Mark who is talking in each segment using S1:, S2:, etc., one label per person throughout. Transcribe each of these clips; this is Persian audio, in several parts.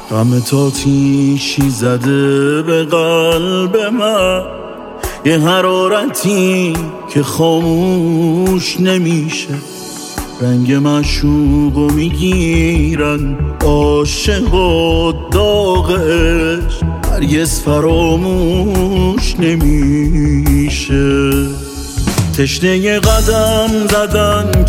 S1: غم تاتیشی زده به قلب من، یه حرارتی که خاموش نمیشه. رنگ معشوقو میگیرن عاشق و داغ عشق، هرگز فراموش نمیشه. تشنه قدم زدن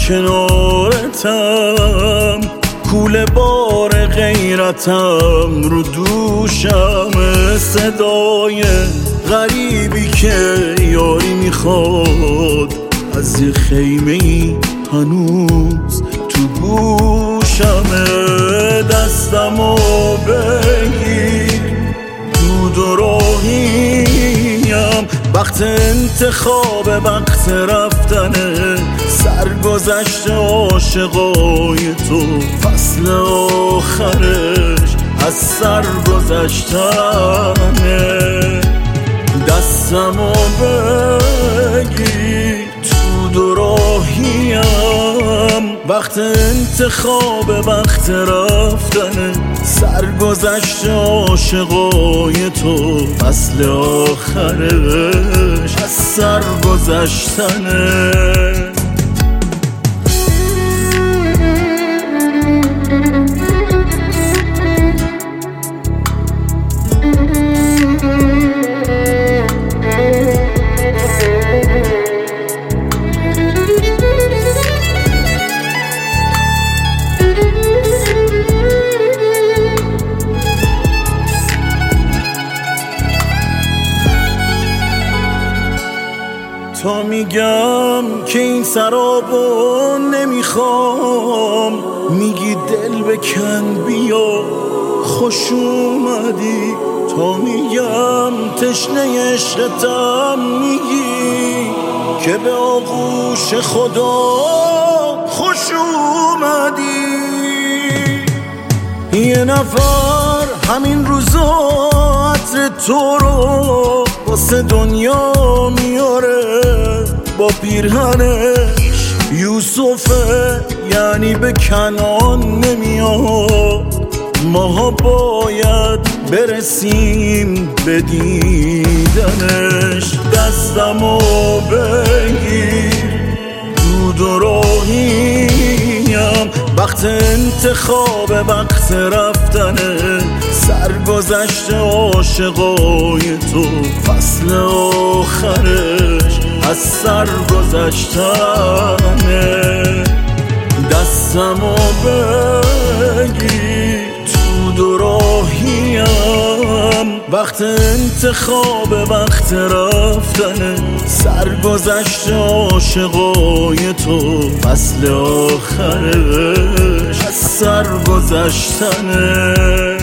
S1: کنارتم، کوله بار غیرتم رو دوشم، صدای غریبی که یاری میخواد از یه خیمه ای هنوز تو گوشمه. دستمو بگیر دود و راهیم، وقت انتخاب وقت رفتنه، سرگذشت عاشقای تو فصل آخرش از سر گذشتنه. دستمو بگیر تو دو راهیم، وقت انتخاب وقت رفتنه، سرگذشت عاشقای تو فصل آخرش از سر گذشتنه. تا میگم که این سرابو نمیخوام، میگی دل بکن بیا خوش اومدی. تا میگم تشنه عشقتم، میگی که به آغوش خدا خوش اومدی. یه نفر همین روزا عطر تو رو واسه دنیا میاره، با پیرهنش یوسفه یعنی به کنعان نمیاد. ماها باید برسیم به دیدنش. دستمو بگیر دود و راهیم، وقت انتخاب وقت رفتنه، سرگذشت عاشقای تو فصل آخرش از سر گذشتنه. دستمو بگیر تو دو راهیم، وقت انتخاب وقت رفتنه، سرگذشت عاشقای تو فصل آخرش از سر گذشتنه.